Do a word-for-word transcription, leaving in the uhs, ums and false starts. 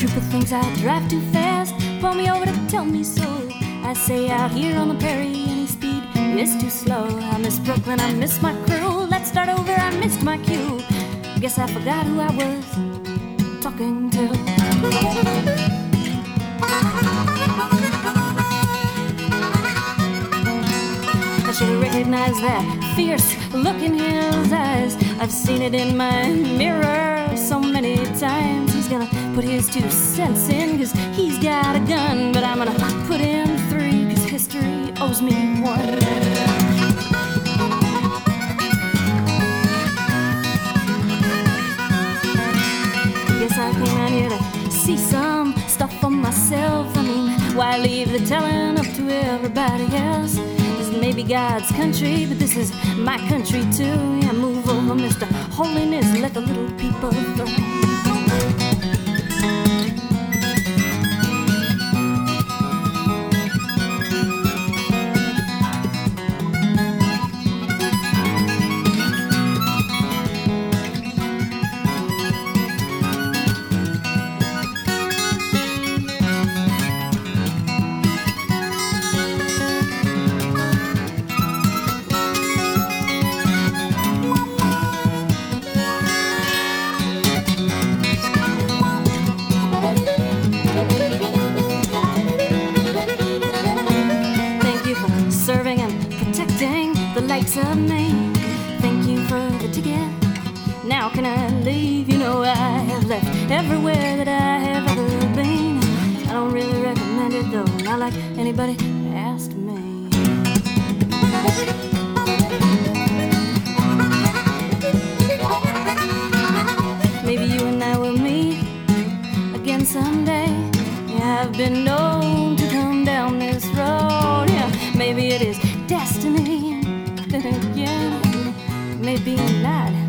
trooper thinks I drive too fast, pull me over to tell me so. I say out here on the prairie, any speed is too slow. I miss Brooklyn, I miss my crew. Let's start over, I missed my cue. Guess I forgot who I was talking to. I should have recognized that fierce look in his eyes. I've seen it in my mirror so many times. He's gonna put his two cents in, cause he's got a gun. But I'm gonna put in three, cause history owes me one. Guess I came out here to see some stuff for myself. I mean, why leave the telling up to everybody else? This may be God's country, but this is my country too. Yeah, move over, Mister Holiness, let the little people through. Of me. Thank you for the ticket. Now can I leave? You know I have left everywhere that I have ever been. I don't really recommend it though, not like anybody asked me. Maybe you and I will meet again someday. Yeah, I've been known to come down this road. Yeah, maybe it is destiny. Then again, maybe not.